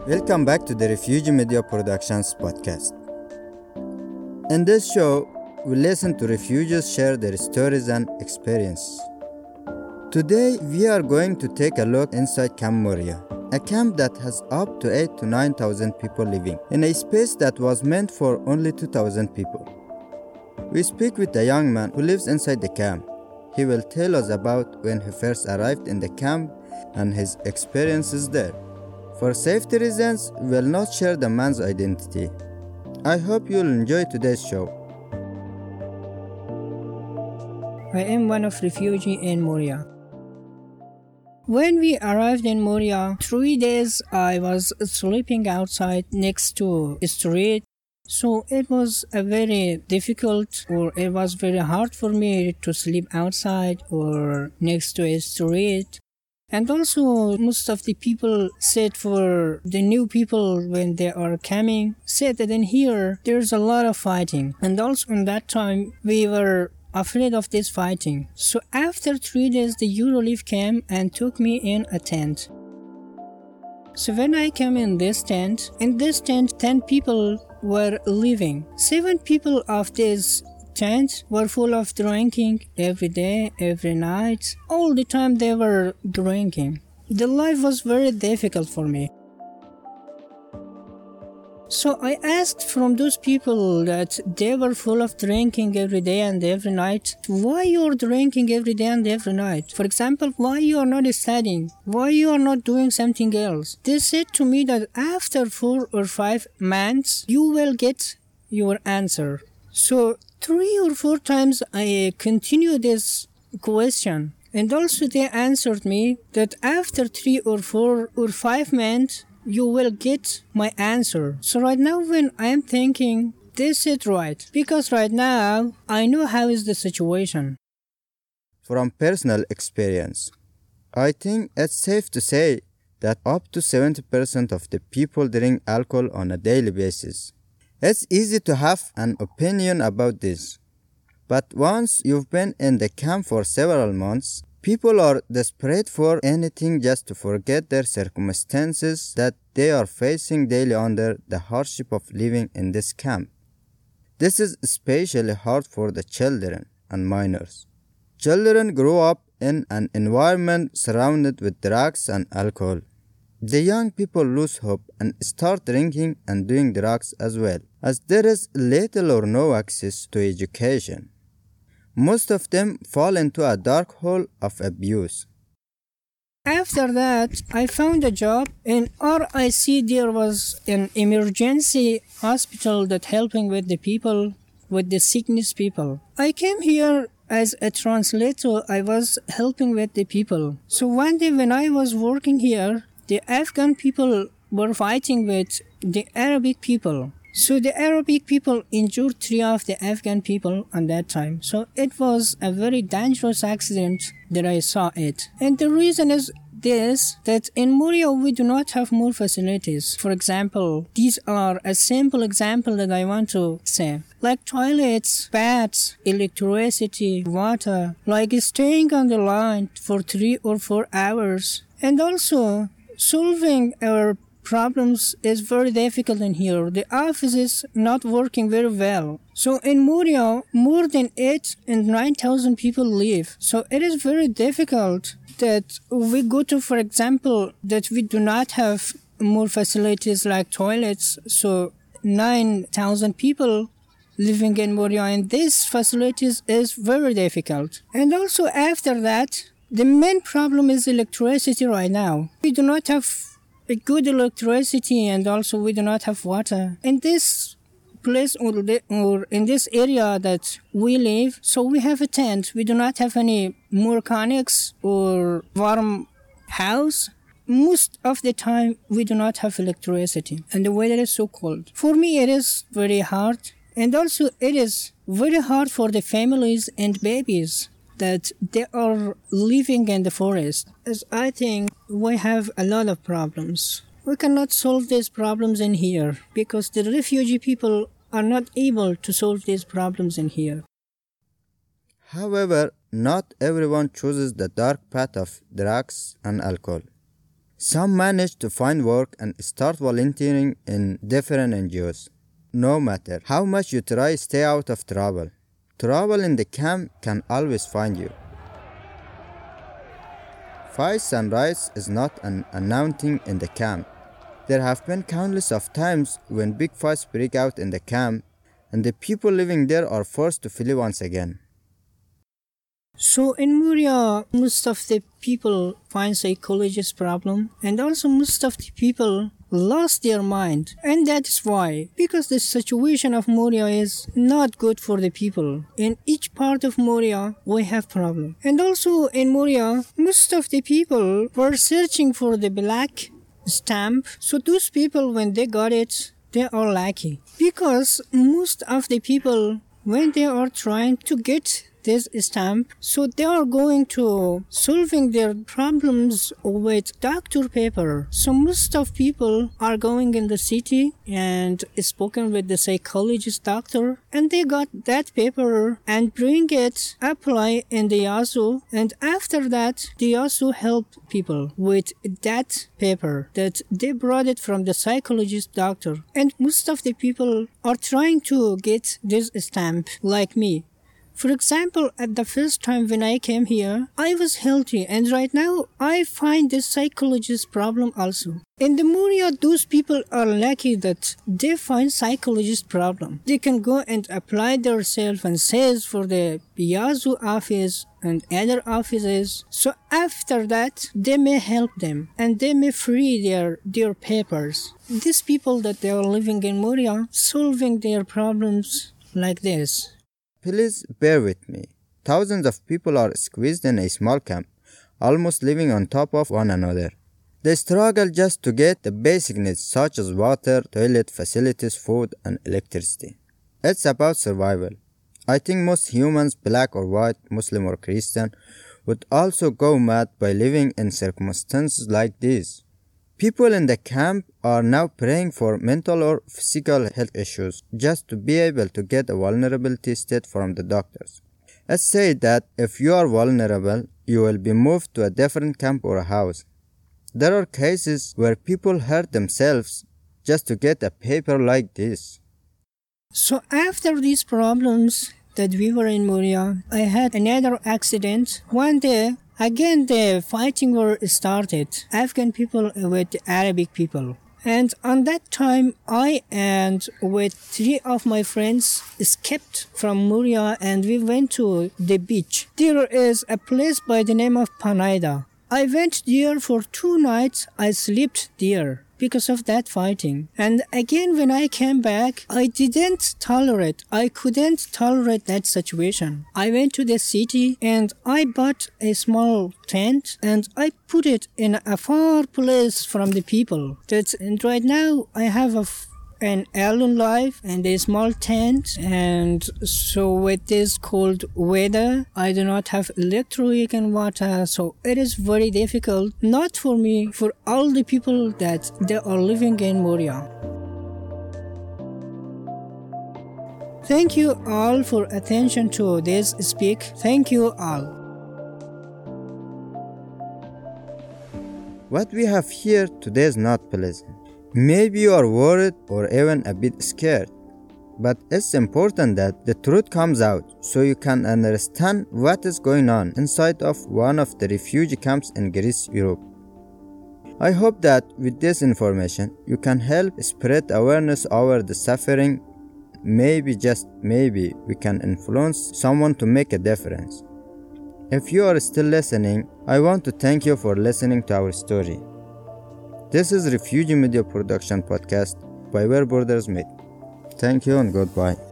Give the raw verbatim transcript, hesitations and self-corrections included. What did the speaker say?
Welcome back to the Refugee Media Productions podcast. In this show, we listen to refugees share their stories and experiences. Today, we are going to take a look inside Camp Moria, a camp that has up to eight to nine thousand people living in a space that was meant for only two thousand people. We speak with a young man who lives inside the camp. He will tell us about when he first arrived in the camp and his experiences there. For safety reasons, we will not share the man's identity. I hope you'll enjoy today's show. I am one of refugees in Moria. When we arrived in Moria, three days I was sleeping outside next to a street. So it was a very difficult or it was very hard for me to sleep outside or next to a street. And also most of the people said for the new people when they are coming, said that in here there's a lot of fighting. And also in that time we were afraid of this fighting. So after three days the Eurolife came and took me in a tent. So when I came in this tent, in this tent ten people were living. Seven people of this tent were full of drinking every day, every night. All the time they were drinking. The life was very difficult for me. So I asked from those people that they were full of drinking every day and every night, why you're drinking every day and every night? For example, why you are not studying? Why you are not doing something else? They said to me that after four or five months, you will get your answer. So three or four times I continued this question. And also they answered me that after three or four or five months, you will get my answer. So right now when I am thinking, this is right. Because right now, I know how is the situation. From personal experience, I think it's safe to say that up to seventy percent of the people drink alcohol on a daily basis. It's easy to have an opinion about this. But once you've been in the camp for several months, people are desperate for anything just to forget their circumstances that they are facing daily under the hardship of living in this camp. This is especially hard for the children and minors. Children grow up in an environment surrounded with drugs and alcohol. The young people lose hope and start drinking and doing drugs as well, as there is little or no access to education. Most of them fall into a dark hole of abuse. After that, I found a job in R I C. There was an emergency hospital that helping with the people, with the sickness people. I came here as a translator. I was helping with the people. So one day when I was working here, the Afghan people were fighting with the Arabic people. So the Arabic people injured three of the Afghan people at that time. So it was a very dangerous accident that I saw it. And the reason is this, that in Moria we do not have more facilities. For example, these are a simple example that I want to say. Like toilets, baths, electricity, water, like staying on the line for three or four hours. And also, solving our problems is very difficult in here. The office is not working very well. So in Moria, more than eight and nine thousand people live. So it is very difficult that we go to, for example, that we do not have more facilities like toilets. So nine thousand people living in Moria, and these facilities is very difficult. And also after that, the main problem is electricity right now. We do not have a good electricity and also we do not have water. In this place or, the, or in this area that we live, so we have a tent. We do not have any more connects or warm house. Most of the time we do not have electricity and the weather is so cold. For me it is very hard, and also it is very hard for the families and babies that they are living in the forest. As I think we have a lot of problems. We cannot solve these problems in here because the refugee people are not able to solve these problems in here. However, not everyone chooses the dark path of drugs and alcohol. Some managed to find work and start volunteering in different N G Os. No matter how much you try, stay out of trouble. Trouble in the camp can always find you. Fights and riots is not an unknown thing in the camp. There have been countless of times when big fights break out in the camp and the people living there are forced to flee once again. So in Moria, most of the people find psychologist problem, and also most of the people lost their mind. And that is why, because the situation of Moria is not good for the people. In each part of Moria, we have problem. And also in Moria, most of the people were searching for the black stamp. So those people, when they got it, they are lucky. Because most of the people, when they are trying to get this stamp, so they are going to solving their problems with doctor paper. So most of people are going in the city and spoken with the psychologist doctor, and they got that paper and bring it, apply in the Yazoo, and after that the Yazoo help people with that paper that they brought it from the psychologist doctor. And most of the people are trying to get this stamp like me. For example, at the first time when I came here, I was healthy, and right now I find this psychologist problem also. In the Moria, those people are lucky that they find psychologist problem. They can go and apply themselves and says for the Yazoo office and other offices. So after that, they may help them and they may free their, their papers. These people that they are living in Moria, solving their problems like this. Please bear with me. Thousands of people are squeezed in a small camp, almost living on top of one another. They struggle just to get the basic needs such as water, toilet facilities, food, and electricity. It's about survival. I think most humans, black or white, Muslim or Christian, would also go mad by living in circumstances like these. People in the camp are now praying for mental or physical health issues just to be able to get a vulnerability state from the doctors. Let's say that if you are vulnerable, you will be moved to a different camp or a house. There are cases where people hurt themselves just to get a paper like this. So after these problems that we were in Moria, I had another accident. One day, again, the fighting war started, Afghan people with Arabic people. And on that time, I and with three of my friends escaped from Moria and we went to the beach. There is a place by the name of Panaida. I went there for two nights. I slept there because of that fighting. And again, when I came back, I didn't tolerate, I couldn't tolerate that situation. I went to the city and I bought a small tent and I put it in a far place from the people. That's, and right now I have a an alone life and a small tent, and so with this cold weather I do not have electric and water, so it is very difficult, not for me, for all the people that they are living in Moria. Thank you all for attention to this speak. Thank you all. What we have here today is not pleasant. Maybe you are worried or even a bit scared, but it's important that the truth comes out so you can understand what is going on inside of one of the refugee camps in Greece, Europe. I hope that with this information you can help spread awareness over the suffering. Maybe, just maybe, we can influence someone to make a difference. If you are still listening, I want to thank you for listening to our story. This is Refugee Media Production Podcast by Where Borders Meet. Thank you and goodbye.